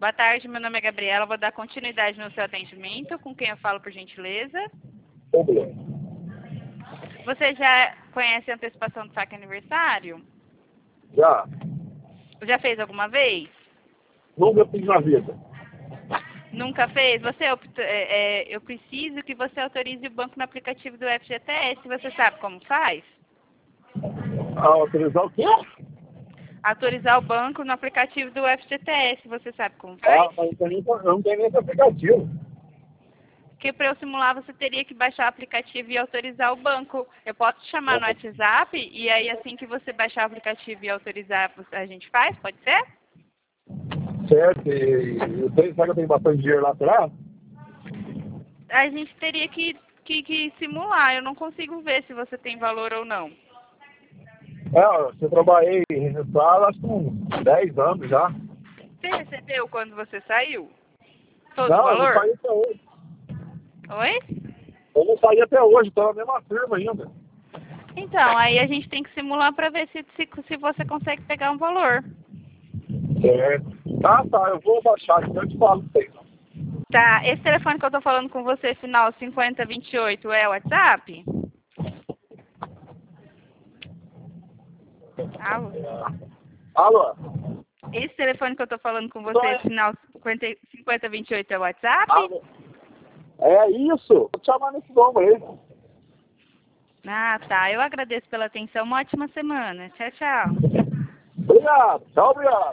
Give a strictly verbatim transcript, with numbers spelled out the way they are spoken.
Boa tarde, meu nome é Gabriela, vou dar continuidade no seu atendimento. Com quem eu falo, por gentileza? Problema. Você já conhece a antecipação do saque aniversário? Já. Já fez alguma vez? Nunca fiz na vida. Nunca fez? Você opta, é, é, eu preciso que você autorize o banco no aplicativo do F G T S. Você sabe como faz? Ah, autorizar o quê? Autorizar o banco no aplicativo do F G T S. Você sabe como Ah, faz? mas eu não não tenho nem esse aplicativo. Porque para eu simular, você teria que baixar o aplicativo e autorizar o banco. Eu posso te chamar no WhatsApp e aí assim que você baixar o aplicativo e autorizar, a gente faz? Pode ser? Certo, e eu tenho, será que eu tenho bastante dinheiro lá atrás? A gente teria que, que, que simular. Eu não consigo ver se você tem valor ou não. É, eu trabalhei registrado acho que uns dez anos já. Você recebeu quando você saiu? Todo o Não, eu não valor? saí até hoje. Oi? Eu não saí até hoje, estou na mesma firma ainda. Então, aí a gente tem que simular para ver se, se, se você consegue pegar um valor. Certo. Ah, tá, eu vou baixar, então eu te falo pra vocês. Tá, esse telefone que eu tô falando com você, final cinquenta vinte e oito, é o WhatsApp? Alô? Alô? Esse telefone que eu tô falando com você, Então, final cinquenta vinte e oito, é o WhatsApp? alô? É isso, vou te chamar nesse nome aí. Ah, tá. Eu agradeço pela atenção. Uma ótima semana. Tchau, tchau. Obrigado, tchau, obrigado.